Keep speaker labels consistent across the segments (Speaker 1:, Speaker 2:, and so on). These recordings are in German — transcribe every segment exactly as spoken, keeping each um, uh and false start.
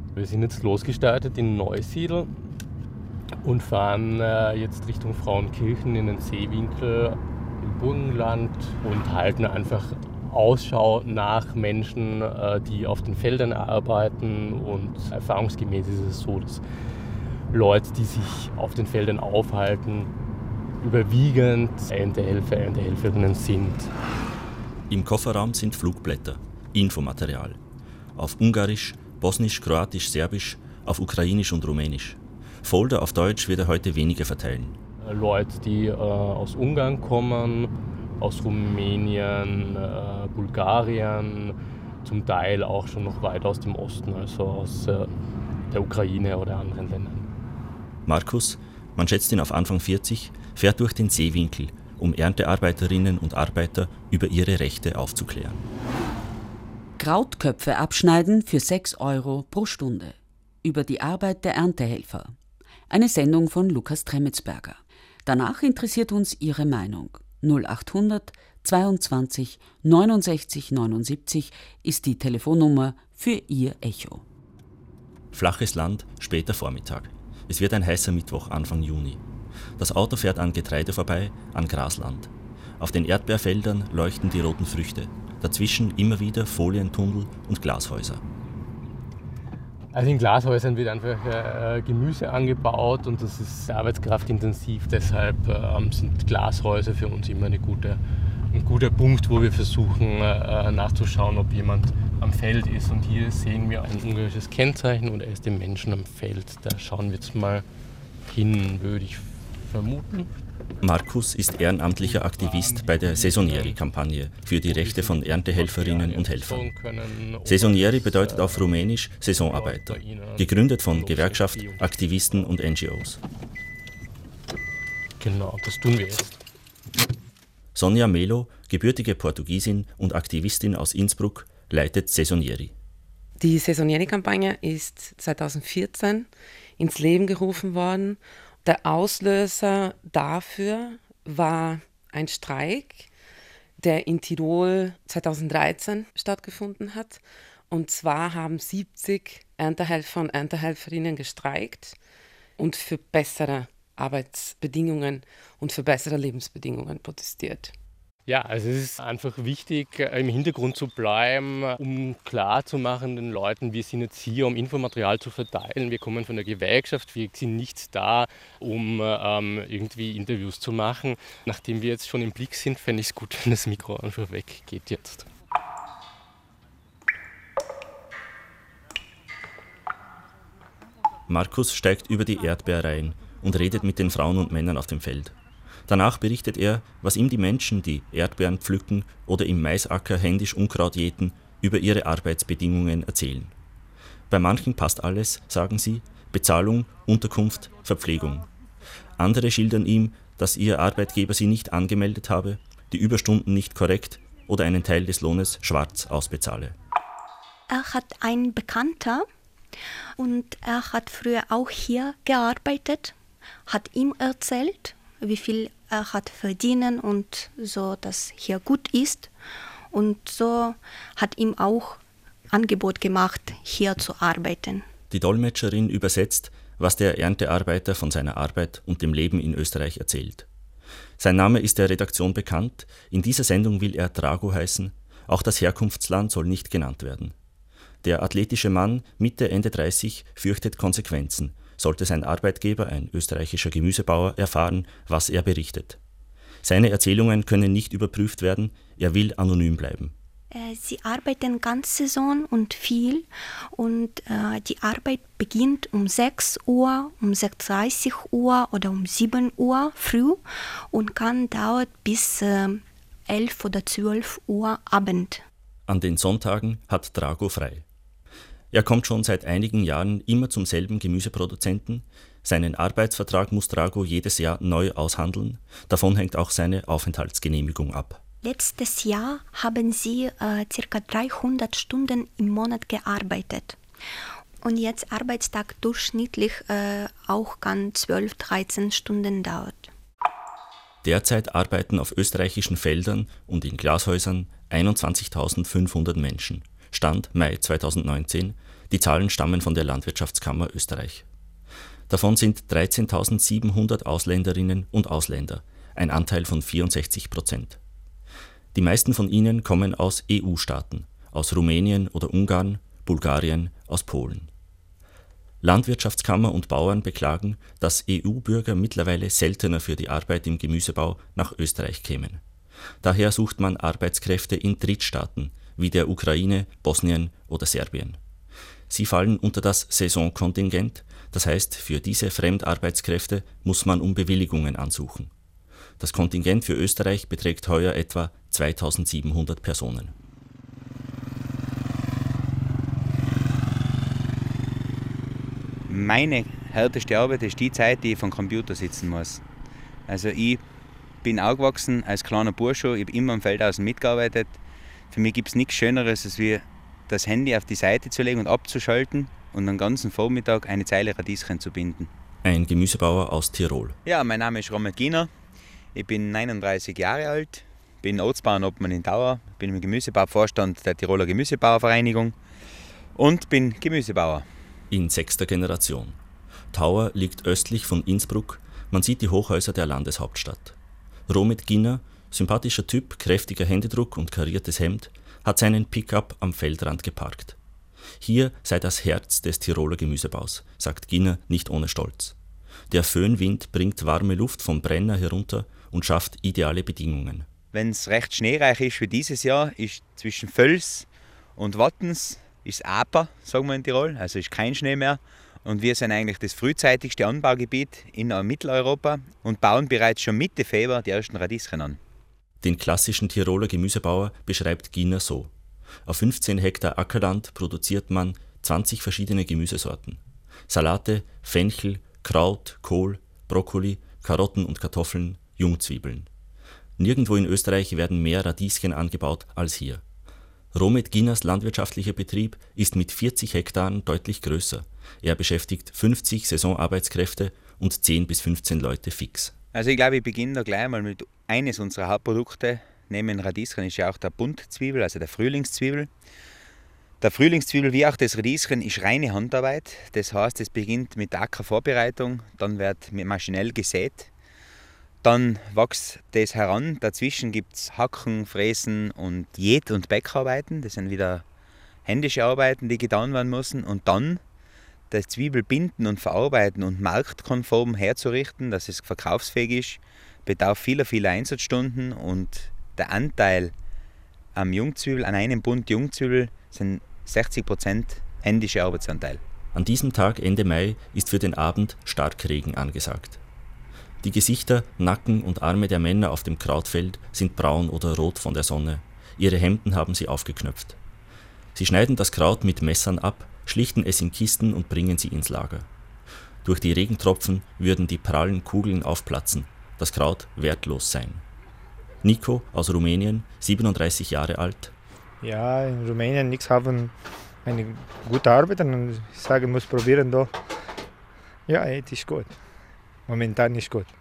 Speaker 1: Wir sind jetzt losgestartet in Neusiedl und fahren äh, jetzt Richtung Frauenkirchen in den Seewinkel im Burgenland und halten einfach Ausschau nach Menschen, äh, die auf den Feldern arbeiten. Und erfahrungsgemäß ist es so, dass Leute, die sich auf den Feldern aufhalten, überwiegend Erntehelfer, Erntehelferinnen sind.
Speaker 2: Im Kofferraum sind Flugblätter, Infomaterial. Auf Ungarisch, Bosnisch, Kroatisch, Serbisch, auf Ukrainisch und Rumänisch. Folder auf Deutsch wird er heute weniger verteilen.
Speaker 1: Leute, die äh, aus Ungarn kommen, aus Rumänien, äh, Bulgarien, zum Teil auch schon noch weit aus dem Osten, also aus äh, der Ukraine oder anderen Ländern.
Speaker 2: Markus, man schätzt ihn auf Anfang vierzig, fährt durch den Seewinkel, um Erntearbeiterinnen und Arbeiter über ihre Rechte aufzuklären.
Speaker 3: Krautköpfe abschneiden für sechs Euro pro Stunde. Über die Arbeit der Erntehelfer. Eine Sendung von Lukas Tremetsberger. Danach interessiert uns Ihre Meinung. null achthundert zweiundzwanzig neunundsechzig neunundsiebzig ist die Telefonnummer für Ihr Echo.
Speaker 2: Flaches Land, später Vormittag. Es wird ein heißer Mittwoch, Anfang Juni. Das Auto fährt an Getreide vorbei, an Grasland. Auf den Erdbeerfeldern leuchten die roten Früchte. Dazwischen immer wieder Folientunnel und Glashäuser.
Speaker 1: Also in Glashäusern wird einfach äh, Gemüse angebaut und das ist arbeitskraftintensiv. Deshalb äh, sind Glashäuser für uns immer eine gute, ein guter Punkt, wo wir versuchen äh, nachzuschauen, ob jemand am Feld ist. Und hier sehen wir ein ungarisches Kennzeichen und er ist dem Menschen am Feld. Da schauen wir jetzt mal hin, würde ich vermuten.
Speaker 2: Markus ist ehrenamtlicher Aktivist bei der Saisonieri-Kampagne für die Rechte von Erntehelferinnen und Helfern. Saisonieri bedeutet auf Rumänisch Saisonarbeiter, gegründet von Gewerkschaft, Aktivisten und N G Os.
Speaker 1: Genau, das tun wir jetzt.
Speaker 2: Sonja Melo, gebürtige Portugiesin und Aktivistin aus Innsbruck, leitet Saisonieri.
Speaker 4: Die Saisonieri-Kampagne ist zweitausendvierzehn ins Leben gerufen worden. Der Auslöser dafür war ein Streik, der in Tirol zweitausenddreizehn stattgefunden hat. Und zwar haben siebzig Erntehelfer und Erntehelferinnen gestreikt und für bessere Arbeitsbedingungen und für bessere Lebensbedingungen protestiert.
Speaker 1: Ja, also es ist einfach wichtig, im Hintergrund zu bleiben, um klarzumachen den Leuten, wir sind jetzt hier, um Infomaterial zu verteilen. Wir kommen von der Gewerkschaft, wir sind nicht da, um ähm, irgendwie Interviews zu machen. Nachdem wir jetzt schon im Blick sind, fände ich es gut, wenn das Mikro einfach weggeht jetzt.
Speaker 2: Markus steigt über die Erdbeereien und redet mit den Frauen und Männern auf dem Feld. Danach berichtet er, was ihm die Menschen, die Erdbeeren pflücken oder im Maisacker händisch Unkraut jäten, über ihre Arbeitsbedingungen erzählen. Bei manchen passt alles, sagen sie, Bezahlung, Unterkunft, Verpflegung. Andere schildern ihm, dass ihr Arbeitgeber sie nicht angemeldet habe, die Überstunden nicht korrekt oder einen Teil des Lohnes schwarz ausbezahle.
Speaker 5: Er hat einen Bekannter und er hat früher auch hier gearbeitet, hat ihm erzählt, wie viel er hat verdienen und so, dass hier gut ist. Und so hat ihm auch Angebot gemacht, hier zu arbeiten.
Speaker 2: Die Dolmetscherin übersetzt, was der Erntearbeiter von seiner Arbeit und dem Leben in Österreich erzählt. Sein Name ist der Redaktion bekannt. In dieser Sendung will er Drago heißen. Auch das Herkunftsland soll nicht genannt werden. Der athletische Mann, Mitte, Ende dreißig, fürchtet Konsequenzen. Sollte sein Arbeitgeber, ein österreichischer Gemüsebauer, erfahren, was er berichtet. Seine Erzählungen können nicht überprüft werden, er will anonym bleiben.
Speaker 5: Sie arbeiten ganz Saison und viel und äh, die Arbeit beginnt um sechs Uhr, um sechs Uhr dreißig Uhr oder um sieben Uhr früh und kann dauert bis äh, elf oder zwölf Uhr Abend.
Speaker 2: An den Sonntagen hat Drago frei. Er kommt schon seit einigen Jahren immer zum selben Gemüseproduzenten. Seinen Arbeitsvertrag muss Drago jedes Jahr neu aushandeln. Davon hängt auch seine Aufenthaltsgenehmigung ab.
Speaker 5: Letztes Jahr haben sie äh, ca. dreihundert Stunden im Monat gearbeitet. Und jetzt Arbeitstag durchschnittlich äh, auch kann zwölf, dreizehn Stunden dauert.
Speaker 2: Derzeit arbeiten auf österreichischen Feldern und in Glashäusern einundzwanzigtausendfünfhundert Menschen. Stand Mai zweitausendneunzehn. Die Zahlen stammen von der Landwirtschaftskammer Österreich. Davon sind dreizehntausendsiebenhundert Ausländerinnen und Ausländer, ein Anteil von vierundsechzig Prozent. Die meisten von ihnen kommen aus E U-Staaten, aus Rumänien oder Ungarn, Bulgarien, aus Polen. Landwirtschaftskammer und Bauern beklagen, dass E U-Bürger mittlerweile seltener für die Arbeit im Gemüsebau nach Österreich kämen. Daher sucht man Arbeitskräfte in Drittstaaten wie der Ukraine, Bosnien oder Serbien. Sie fallen unter das Saisonkontingent, das heißt, für diese Fremdarbeitskräfte muss man um Bewilligungen ansuchen. Das Kontingent für Österreich beträgt heuer etwa zweitausendsiebenhundert Personen.
Speaker 6: Meine härteste Arbeit ist die Zeit, die ich vom Computer sitzen muss. Also ich bin aufgewachsen als kleiner Bursche, ich habe immer am Feld außen mitgearbeitet. Für mich gibt es nichts Schöneres, als wie das Handy auf die Seite zu legen und abzuschalten und den ganzen Vormittag eine Zeile Radieschen zu binden.
Speaker 2: Ein Gemüsebauer aus Tirol.
Speaker 6: Ja, mein Name ist Roman Giner. Ich bin neununddreißig Jahre alt, bin Ortsbauernobmann in Tauer, bin im Gemüsebauvorstand der Tiroler Gemüsebauervereinigung und bin Gemüsebauer.
Speaker 2: In sechster Generation. Tauer liegt östlich von Innsbruck, man sieht die Hochhäuser der Landeshauptstadt. Romet Giner, sympathischer Typ, kräftiger Händedruck und kariertes Hemd, hat seinen Pickup am Feldrand geparkt. Hier sei das Herz des Tiroler Gemüsebaus, sagt Giner nicht ohne Stolz. Der Föhnwind bringt warme Luft vom Brenner herunter und schafft ideale Bedingungen.
Speaker 6: Wenn es recht schneereich ist wie dieses Jahr, ist zwischen Völs und Wattens ist Aper, sagen wir in Tirol, also ist kein Schnee mehr. Und wir sind eigentlich das frühzeitigste Anbaugebiet in Mitteleuropa und bauen bereits schon Mitte Februar die ersten Radieschen an.
Speaker 2: Den klassischen Tiroler Gemüsebauer beschreibt Giner so. Auf fünfzehn Hektar Ackerland produziert man zwanzig verschiedene Gemüsesorten. Salate, Fenchel, Kraut, Kohl, Brokkoli, Karotten und Kartoffeln, Jungzwiebeln. Nirgendwo in Österreich werden mehr Radieschen angebaut als hier. Romet Giners landwirtschaftlicher Betrieb ist mit vierzig Hektaren deutlich größer. Er beschäftigt fünfzig Saisonarbeitskräfte und zehn bis fünfzehn Leute fix.
Speaker 6: Also ich glaube, ich beginne da gleich mal mit eines unserer Hauptprodukte. Neben Radieschen ist ja auch der Buntzwiebel, also der Frühlingszwiebel. Der Frühlingszwiebel wie auch das Radieschen ist reine Handarbeit. Das heißt, es beginnt mit der Ackervorbereitung, dann wird maschinell gesät. Dann wächst das heran, dazwischen gibt es Hacken, Fräsen und Jät- und Bäckarbeiten. Das sind wieder händische Arbeiten, die getan werden müssen. Und dann das Zwiebel binden und verarbeiten und marktkonform herzurichten, dass es verkaufsfähig ist, bedarf vieler, vieler Einsatzstunden. Und der Anteil am Jungzwiebel, an einem Bund Jungzwiebel, sind sechzig Prozent händischer Arbeitsanteil.
Speaker 2: An diesem Tag Ende Mai ist für den Abend Starkregen angesagt. Die Gesichter, Nacken und Arme der Männer auf dem Krautfeld sind braun oder rot von der Sonne. Ihre Hemden haben sie aufgeknöpft. Sie schneiden das Kraut mit Messern ab, schlichten es in Kisten und bringen sie ins Lager. Durch die Regentropfen würden die prallen Kugeln aufplatzen, das Kraut wertlos sein. Nico aus Rumänien, siebenunddreißig Jahre alt.
Speaker 7: Ja, in Rumänien nichts haben, eine gute Arbeit und ich sage, ich muss probieren da. Ja, es ist gut. Momentan nicht gut.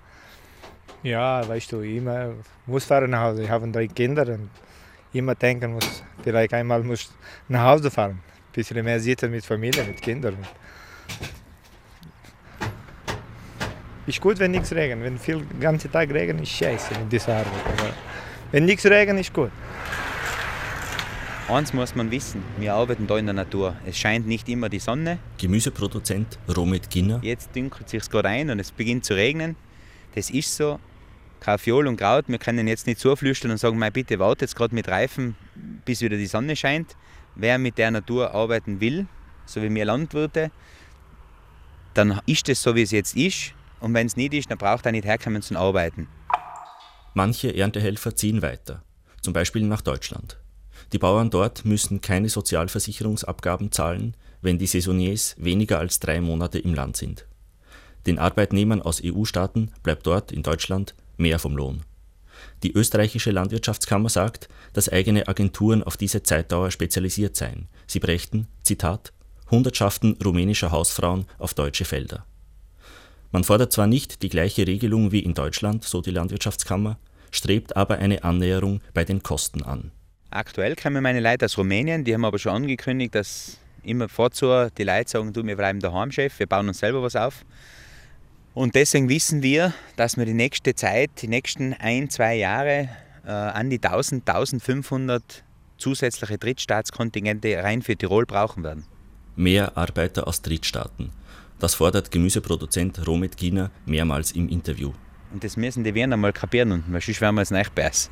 Speaker 7: Ja, weißt du, immer muss fahren nach Hause. Ich habe drei Kinder und immer denken muss, vielleicht einmal muss nach Hause fahren. Ein bisschen mehr sitzen mit Familie, mit Kindern. Ist gut, wenn nichts regnet. Wenn viel den ganzen Tag regnet, ist scheiße in dieser Arbeit. Aber wenn nichts regnet, ist gut.
Speaker 6: Eins muss man wissen, wir arbeiten da in der Natur. Es scheint nicht immer die Sonne.
Speaker 2: Gemüseproduzent Romet Giner.
Speaker 6: Jetzt dünkelt es sich gerade ein und es beginnt zu regnen. Das ist so. Kaffeeol und Kraut, wir können jetzt nicht zuflüstern und sagen, mein, bitte wartet gerade mit Reifen, bis wieder die Sonne scheint. Wer mit der Natur arbeiten will, so wie wir Landwirte, dann ist es so, wie es jetzt ist. Und wenn es nicht ist, dann braucht er nicht herkommen zum Arbeiten.
Speaker 2: Manche Erntehelfer ziehen weiter, zum Beispiel nach Deutschland. Die Bauern dort müssen keine Sozialversicherungsabgaben zahlen, wenn die Saisoniers weniger als drei Monate im Land sind. Den Arbeitnehmern aus E U-Staaten bleibt dort in Deutschland mehr vom Lohn. Die österreichische Landwirtschaftskammer sagt, dass eigene Agenturen auf diese Zeitdauer spezialisiert seien. Sie brächten, Zitat, Hundertschaften rumänischer Hausfrauen auf deutsche Felder. Man fordert zwar nicht die gleiche Regelung wie in Deutschland, so die Landwirtschaftskammer, strebt aber eine Annäherung bei den Kosten an.
Speaker 6: Aktuell kommen meine Leute aus Rumänien, die haben aber schon angekündigt, dass Immer vorzu, die Leute sagen, du, wir bleiben daheim, Chef, wir bauen uns selber was auf. Und deswegen wissen wir, dass wir die nächste Zeit, die nächsten ein, zwei Jahre äh, an die tausend, eintausendfünfhundert zusätzliche Drittstaatskontingente rein für Tirol brauchen werden.
Speaker 2: Mehr Arbeiter aus Drittstaaten. Das fordert Gemüseproduzent Romet Giner mehrmals im Interview.
Speaker 6: Und das müssen die Wiener mal kapieren, und sonst werden wir es nicht beißen.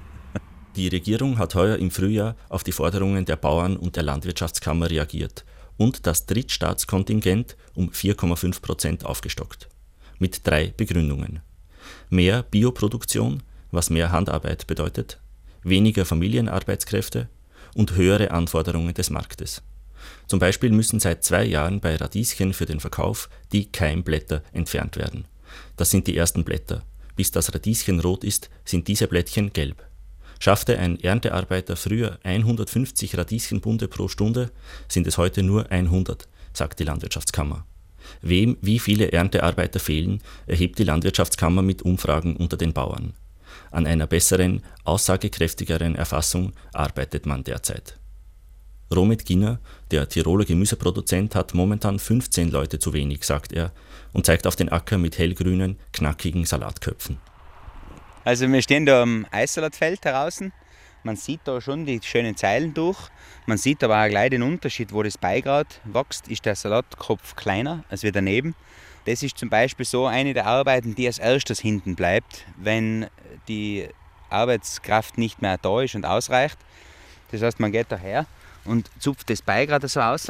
Speaker 2: Die Regierung hat heuer im Frühjahr auf die Forderungen der Bauern und der Landwirtschaftskammer reagiert und das Drittstaatskontingent um vier Komma fünf Prozent aufgestockt. Mit drei Begründungen. Mehr Bioproduktion, was mehr Handarbeit bedeutet, weniger Familienarbeitskräfte und höhere Anforderungen des Marktes. Zum Beispiel müssen seit zwei Jahren bei Radieschen für den Verkauf die Keimblätter entfernt werden. Das sind die ersten Blätter. Bis das Radieschen rot ist, sind diese Blättchen gelb. Schaffte ein Erntearbeiter früher hundertfünfzig Radieschenbunde pro Stunde, sind es heute nur hundert, sagt die Landwirtschaftskammer. Wem wie viele Erntearbeiter fehlen, erhebt die Landwirtschaftskammer mit Umfragen unter den Bauern. An einer besseren, aussagekräftigeren Erfassung arbeitet man derzeit. Romet Giner, der Tiroler Gemüseproduzent, hat momentan fünfzehn Leute zu wenig, sagt er, und zeigt auf den Acker mit hellgrünen, knackigen Salatköpfen.
Speaker 6: Also wir stehen da am Eissalatfeld draußen. Man sieht da schon die schönen Zeilen durch. Man sieht aber auch gleich den Unterschied, wo das Beigrad wächst, ist der Salatkopf kleiner als wie daneben. Das ist zum Beispiel so eine der Arbeiten, die als erstes hinten bleibt, wenn die Arbeitskraft nicht mehr da ist und ausreicht. Das heißt, man geht daher und zupft das Beigrad so raus.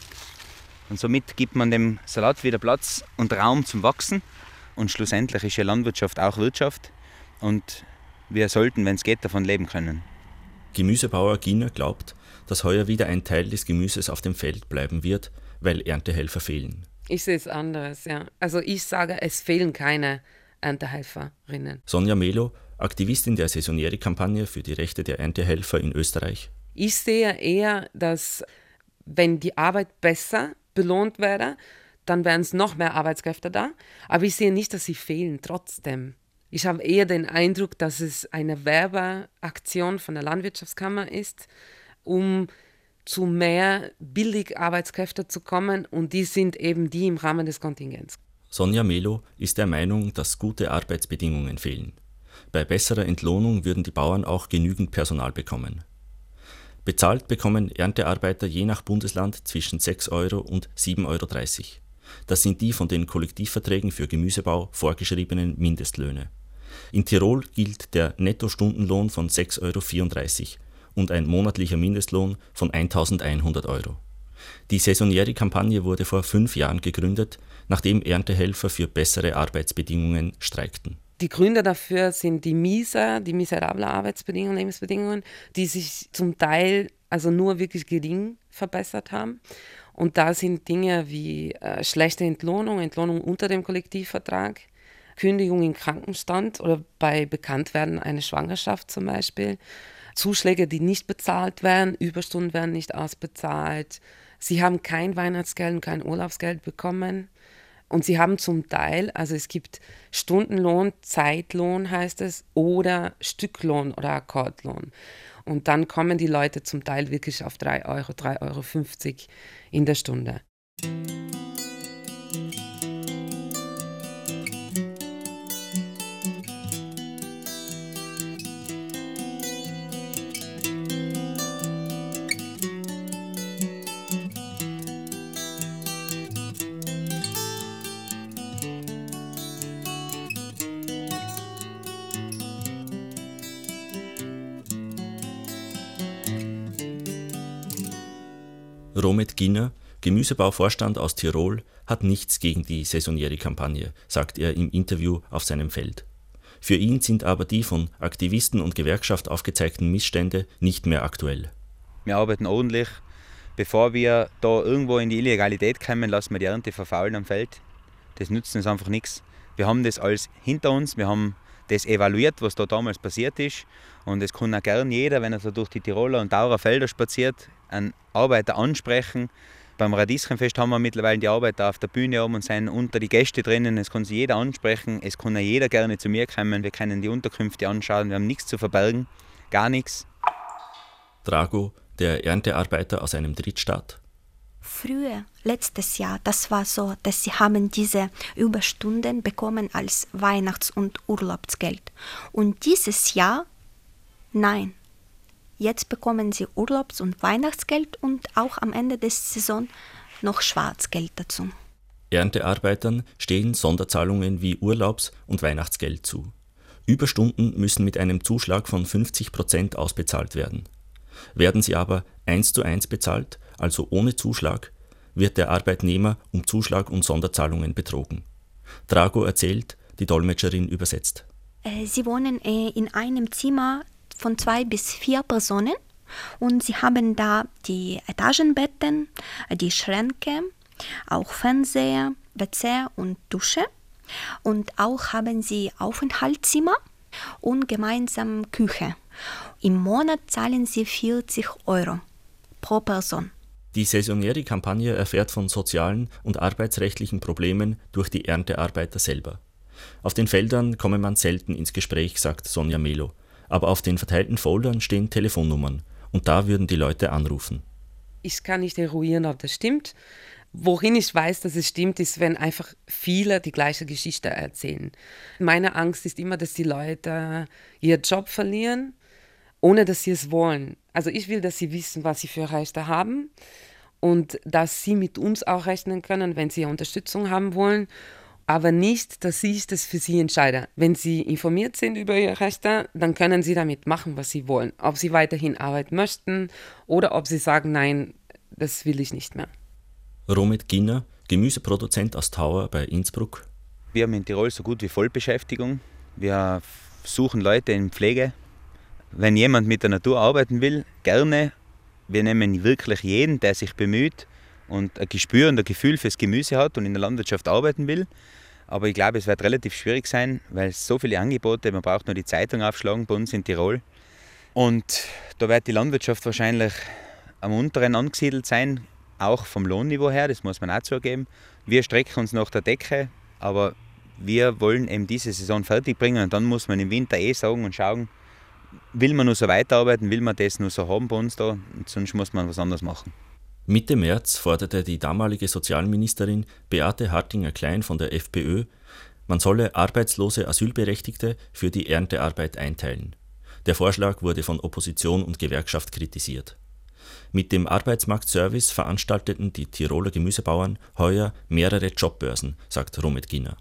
Speaker 6: Und somit gibt man dem Salat wieder Platz und Raum zum Wachsen. Und schlussendlich ist ja Landwirtschaft auch Wirtschaft. Und wir sollten, wenn es geht, davon leben können.
Speaker 2: Gemüsebauer Giner glaubt, dass heuer wieder ein Teil des Gemüses auf dem Feld bleiben wird, weil Erntehelfer fehlen.
Speaker 4: Ich sehe es anders, ja. Also ich sage, es fehlen keine Erntehelferinnen.
Speaker 2: Sonja Melo, Aktivistin der Saisonieri-Kampagne für die Rechte der Erntehelfer in Österreich.
Speaker 4: Ich sehe eher, dass wenn die Arbeit besser belohnt wäre, dann wären es noch mehr Arbeitskräfte da. Aber ich sehe nicht, dass sie fehlen trotzdem. Ich habe eher den Eindruck, dass es eine Werbeaktion von der Landwirtschaftskammer ist, um zu mehr Billigarbeitskräften zu kommen, und die sind eben die im Rahmen des Kontingents.
Speaker 2: Sonja Melo ist der Meinung, dass gute Arbeitsbedingungen fehlen. Bei besserer Entlohnung würden die Bauern auch genügend Personal bekommen. Bezahlt bekommen Erntearbeiter je nach Bundesland zwischen sechs Euro und sieben Euro dreißig. Das sind die von den Kollektivverträgen für Gemüsebau vorgeschriebenen Mindestlöhne. In Tirol gilt der Nettostundenlohn von sechs Euro vierunddreißig und ein monatlicher Mindestlohn von eintausendeinhundert Euro. Die Saisonieri-Kampagne wurde vor fünf Jahren gegründet, nachdem Erntehelfer für bessere Arbeitsbedingungen streikten.
Speaker 4: Die Gründe dafür sind die Mieser, die miserablen Arbeitsbedingungen, Lebensbedingungen, die sich zum Teil also nur wirklich gering verbessert haben. Und da sind Dinge wie äh, schlechte Entlohnung, Entlohnung unter dem Kollektivvertrag, Kündigung im Krankenstand oder bei Bekanntwerden einer Schwangerschaft zum Beispiel, Zuschläge, die nicht bezahlt werden, Überstunden werden nicht ausbezahlt, sie haben kein Weihnachtsgeld und kein Urlaubsgeld bekommen. Und sie haben zum Teil, also es gibt Stundenlohn, Zeitlohn heißt es, oder Stücklohn oder Akkordlohn. Und dann kommen die Leute zum Teil wirklich auf drei Euro, drei Euro fünfzig in der Stunde.
Speaker 2: Romet Giner, Gemüsebauvorstand aus Tirol, hat nichts gegen die Saisonieri-Kampagne, sagt er im Interview auf seinem Feld. Für ihn sind aber die von Aktivisten und Gewerkschaft aufgezeigten Missstände nicht mehr aktuell.
Speaker 6: Wir arbeiten ordentlich. Bevor wir da irgendwo in die Illegalität kommen, lassen wir die Ernte verfaulen am Feld. Das nützt uns einfach nichts. Wir haben das alles hinter uns, wir haben das evaluiert, was da damals passiert ist. Und es kann auch gern jeder, wenn er so durch die Tiroler und Taurer Felder spaziert, einen Arbeiter ansprechen. Beim Radieschenfest haben wir mittlerweile die Arbeiter auf der Bühne oben und sind unter die Gäste drinnen. Es kann sich jeder ansprechen, es kann auch jeder gerne zu mir kommen. Wir können die Unterkünfte anschauen, wir haben nichts zu verbergen, gar nichts.
Speaker 2: Drago, der Erntearbeiter aus einem Drittstaat.
Speaker 5: früher, letztes Jahr, das war so, dass sie haben diese Überstunden bekommen als Weihnachts- und Urlaubsgeld. Und dieses Jahr, nein. Jetzt bekommen sie Urlaubs- und Weihnachtsgeld und auch am Ende der Saison noch Schwarzgeld dazu.
Speaker 2: Erntearbeitern stehen Sonderzahlungen wie Urlaubs- und Weihnachtsgeld zu. Überstunden müssen mit einem Zuschlag von fünfzig Prozent ausbezahlt werden. Werden sie aber eins zu eins bezahlt, also ohne Zuschlag, wird der Arbeitnehmer um Zuschlag und Sonderzahlungen betrogen. Drago erzählt, die Dolmetscherin übersetzt.
Speaker 5: Sie wohnen in einem Zimmer von zwei bis vier Personen und sie haben da die Etagenbetten, die Schränke, auch Fernseher, W C und Dusche. Und auch haben sie Aufenthaltszimmer und gemeinsam Küche. Im Monat zahlen sie vierzig Euro pro Person.
Speaker 2: Die Saisonieri-Kampagne erfährt von sozialen und arbeitsrechtlichen Problemen durch die Erntearbeiter selber. Auf den Feldern komme man selten ins Gespräch, sagt Sonja Melo. Aber auf den verteilten Foldern stehen Telefonnummern und da würden die Leute anrufen.
Speaker 4: Ich kann nicht eruieren, ob das stimmt. Worin ich weiß, dass es stimmt, ist, wenn einfach viele die gleiche Geschichte erzählen. Meine Angst ist immer, dass die Leute ihren Job verlieren, ohne dass sie es wollen. Also ich will, dass sie wissen, was sie für Rechte haben und dass sie mit uns auch rechnen können, wenn sie Unterstützung haben wollen. Aber nicht, dass ich das für sie entscheide. Wenn sie informiert sind über ihre Rechte, dann können sie damit machen, was sie wollen. Ob sie weiterhin arbeiten möchten oder ob sie sagen, nein, das will ich nicht mehr.
Speaker 2: Romet Ginner, Gemüseproduzent aus Tauer bei Innsbruck.
Speaker 6: Wir haben in Tirol so gut wie Vollbeschäftigung. Wir suchen Leute in Pflege. Wenn jemand mit der Natur arbeiten will, gerne. Wir nehmen wirklich jeden, der sich bemüht und ein Gespür und ein Gefühl fürs Gemüse hat und in der Landwirtschaft arbeiten will. Aber ich glaube, es wird relativ schwierig sein, weil es so viele Angebote, man braucht nur die Zeitung aufschlagen bei uns in Tirol. Und da wird die Landwirtschaft wahrscheinlich am unteren angesiedelt sein, auch vom Lohnniveau her, das muss man auch zugeben. Wir strecken uns nach der Decke, aber wir wollen eben diese Saison fertig bringen und dann muss man im Winter eh sagen und schauen, will man nur so weiterarbeiten, will man das nur so haben bei uns da, und sonst muss man was anderes machen.
Speaker 2: Mitte März forderte die damalige Sozialministerin Beate Hartinger-Klein von der FPÖ, man solle arbeitslose Asylberechtigte für die Erntearbeit einteilen. Der Vorschlag wurde von Opposition und Gewerkschaft kritisiert. Mit dem Arbeitsmarktservice veranstalteten die Tiroler Gemüsebauern heuer mehrere Jobbörsen, sagt Romet Ginner.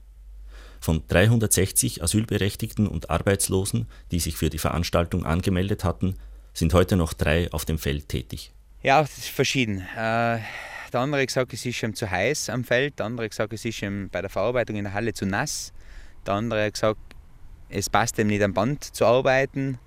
Speaker 2: Von dreihundertsechzig Asylberechtigten und Arbeitslosen, die sich für die Veranstaltung angemeldet hatten, sind heute noch drei auf dem Feld tätig.
Speaker 6: Ja, das ist verschieden. Äh, der andere hat gesagt, es ist schon zu heiß am Feld, der andere hat gesagt, es ist schon bei der Verarbeitung in der Halle zu nass, der andere hat gesagt, es passt ihm nicht am Band zu arbeiten.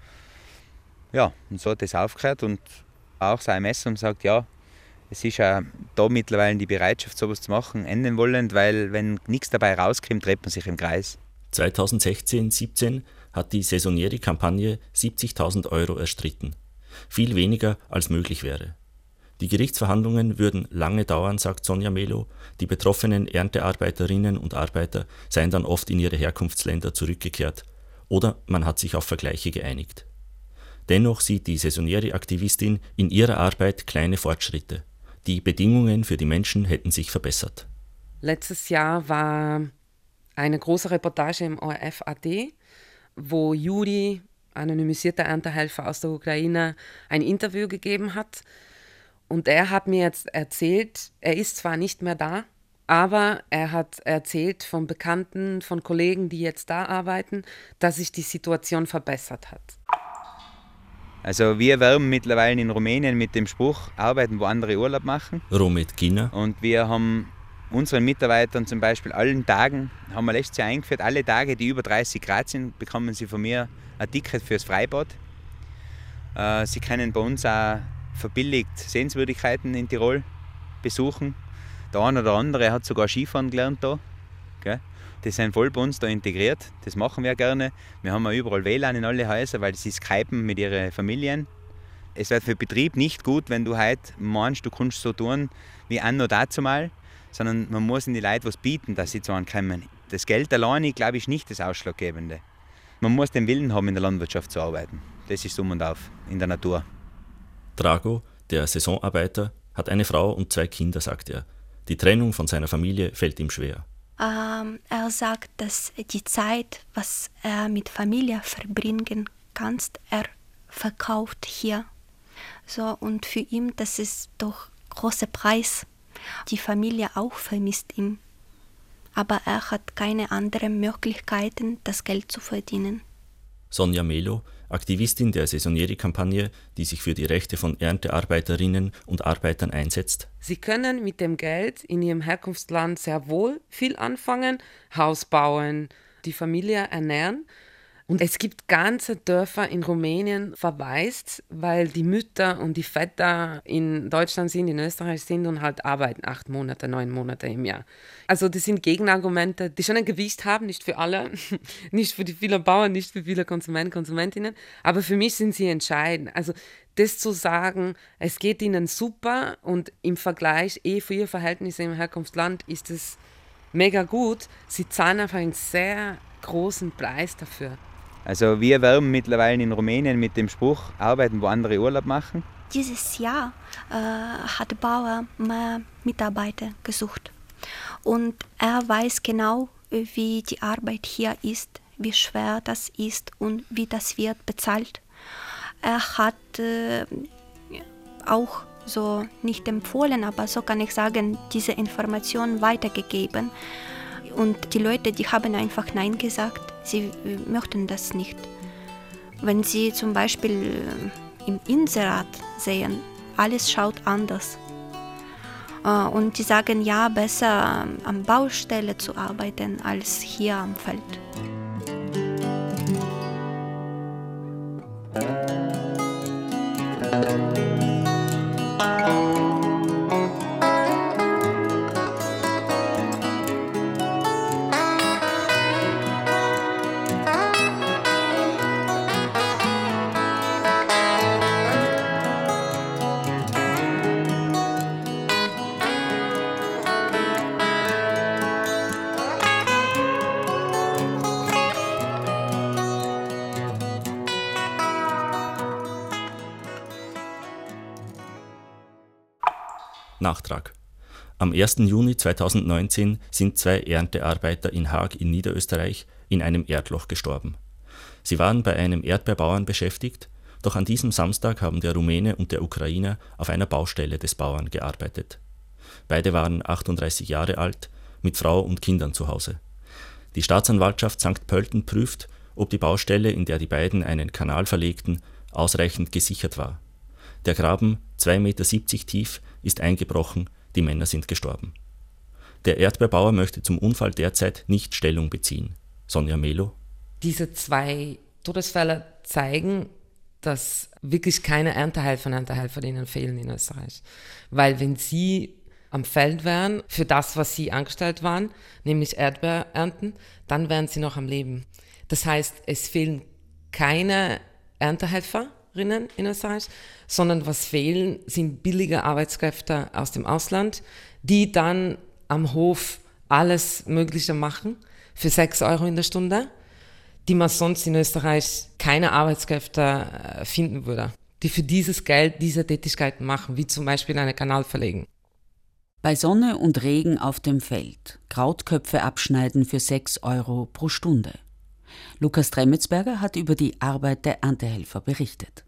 Speaker 6: Ja, und so hat das aufgehört und auch sein Messer und sagt, ja, es ist ja da mittlerweile die Bereitschaft, sowas zu machen, enden wollend, weil wenn nichts dabei rauskommt, dreht man sich im Kreis.
Speaker 2: zweitausendsechzehn siebzehn hat die Saisonieri-Kampagne siebzigtausend Euro erstritten. Viel weniger als möglich wäre. Die Gerichtsverhandlungen würden lange dauern, sagt Sonja Melo. Die betroffenen Erntearbeiterinnen und Arbeiter seien dann oft in ihre Herkunftsländer zurückgekehrt oder man hat sich auf Vergleiche geeinigt. Dennoch sieht die Saisonieri-Aktivistin in ihrer Arbeit kleine Fortschritte. Die Bedingungen für die Menschen hätten sich verbessert.
Speaker 4: Letztes Jahr war eine große Reportage im O R F A D, wo Juri, anonymisierter Erntehelfer aus der Ukraine, ein Interview gegeben hat. Und er hat mir jetzt erzählt, er ist zwar nicht mehr da, aber er hat erzählt von Bekannten, von Kollegen, die jetzt da arbeiten, dass sich die Situation verbessert hat.
Speaker 6: Also wir werben mittlerweile in Rumänien mit dem Spruch, arbeiten, wo andere Urlaub machen.
Speaker 2: Romet Ginner.
Speaker 6: Und wir haben unseren Mitarbeitern zum Beispiel allen Tagen, haben wir letztes Jahr eingeführt, alle Tage, die über dreißig Grad sind, bekommen sie von mir ein Ticket fürs Freibad. Äh, sie können bei uns auch verbilligt Sehenswürdigkeiten in Tirol besuchen. Der eine oder andere hat sogar Skifahren gelernt da. Gell? Die sind voll bei uns da integriert, das machen wir gerne. Wir haben auch überall W L A N in alle Häuser, weil sie skypen mit ihren Familien. Es wird für den Betrieb nicht gut, wenn du heute meinst, du kannst so tun wie anno dazumal, sondern man muss in die Leute was bieten, dass sie zu einem kommen. Das Geld alleine, glaube ich, ist nicht das Ausschlaggebende. Man muss den Willen haben, in der Landwirtschaft zu arbeiten. Das ist um und auf, in der Natur.
Speaker 2: Drago, der Saisonarbeiter, hat eine Frau und zwei Kinder, sagt er. Die Trennung von seiner Familie fällt ihm schwer.
Speaker 5: Ähm, er sagt, dass die Zeit, was er mit Familie verbringen kann, er verkauft hier. So, und für ihn, das ist doch ein großer Preis. Die Familie auch vermisst ihn. Aber er hat keine anderen Möglichkeiten, das Geld zu verdienen.
Speaker 2: Sonja Melo, Aktivistin der Saisonieri-Kampagne, die sich für die Rechte von Erntearbeiterinnen und Arbeitern einsetzt.
Speaker 4: Sie können mit dem Geld in ihrem Herkunftsland sehr wohl viel anfangen, Haus bauen, die Familie ernähren. Und es gibt ganze Dörfer in Rumänien verwaist, weil die Mütter und die Väter in Deutschland sind, in Österreich sind und halt arbeiten acht Monate, neun Monate im Jahr. Also das sind Gegenargumente, die schon ein Gewicht haben, nicht für alle, nicht für die vielen Bauern, nicht für viele Konsumenten, Konsumentinnen, aber für mich sind sie entscheidend. Also das zu sagen, es geht ihnen super und im Vergleich eh für ihre Verhältnisse im Herkunftsland ist es mega gut, sie zahlen einfach einen sehr großen Preis dafür.
Speaker 6: Also wir werben mittlerweile in Rumänien mit dem Spruch, arbeiten, wo andere Urlaub machen.
Speaker 5: Dieses Jahr äh, hat der Bauer mehr Mitarbeiter gesucht. Und er weiß genau, wie die Arbeit hier ist, wie schwer das ist und wie das wird bezahlt. Er hat äh, auch so nicht empfohlen, aber so kann ich sagen, diese Information weitergegeben. Und die Leute, die haben einfach Nein gesagt. Sie möchten das nicht. Wenn sie zum Beispiel im Inserat sehen, alles schaut anders. Und die sagen, ja, besser am Baustelle zu arbeiten als hier am Feld.
Speaker 2: Nachtrag. Am ersten Juni zweitausendneunzehn sind zwei Erntearbeiter in Haag in Niederösterreich in einem Erdloch gestorben. Sie waren bei einem Erdbeerbauern beschäftigt, doch an diesem Samstag haben der Rumäne und der Ukrainer auf einer Baustelle des Bauern gearbeitet. Beide waren achtunddreißig Jahre alt, mit Frau und Kindern zu Hause. Die Staatsanwaltschaft Sankt Pölten prüft, ob die Baustelle, in der die beiden einen Kanal verlegten, ausreichend gesichert war. Der Graben, zwei Meter siebzig tief, ist eingebrochen, die Männer sind gestorben. Der Erdbeerbauer möchte zum Unfall derzeit nicht Stellung beziehen. Sonja Melo.
Speaker 4: Diese zwei Todesfälle zeigen, dass wirklich keine Erntehelfer und Erntehelferinnen fehlen in Österreich. Weil wenn sie am Feld wären, für das, was sie angestellt waren, nämlich Erdbeer ernten, dann wären sie noch am Leben. Das heißt, es fehlen keine Erntehelferinnen in Österreich, sondern was fehlen, sind billige Arbeitskräfte aus dem Ausland, die dann am Hof alles Mögliche machen für sechs Euro in der Stunde, die man sonst in Österreich keine Arbeitskräfte finden würde, die für dieses Geld diese Tätigkeiten machen, wie zum Beispiel einen Kanal verlegen.
Speaker 3: Bei Sonne und Regen auf dem Feld, Krautköpfe abschneiden für sechs Euro pro Stunde. Lukas Tremetsberger hat über die Arbeit der Erntehelfer berichtet.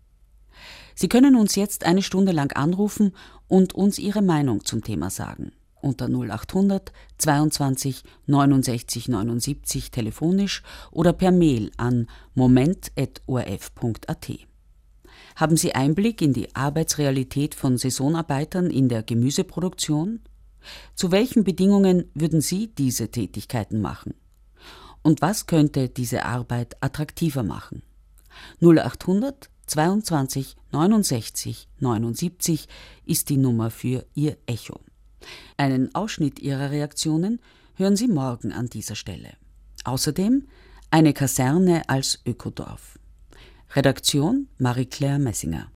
Speaker 3: Sie können uns jetzt eine Stunde lang anrufen und uns Ihre Meinung zum Thema sagen. Unter null achthundert zweiundzwanzig neunundsechzig neunundsiebzig telefonisch oder per Mail an moment at o r f punkt a t. Haben Sie Einblick in die Arbeitsrealität von Saisonarbeitern in der Gemüseproduktion? Zu welchen Bedingungen würden Sie diese Tätigkeiten machen? Und was könnte diese Arbeit attraktiver machen? null achthundert zweiundzwanzig neunundsechzig neunundsiebzig ist die Nummer für Ihr Echo. Einen Ausschnitt Ihrer Reaktionen hören Sie morgen an dieser Stelle. Außerdem eine Kaserne als Ökodorf. Redaktion Marie-Claire Messinger.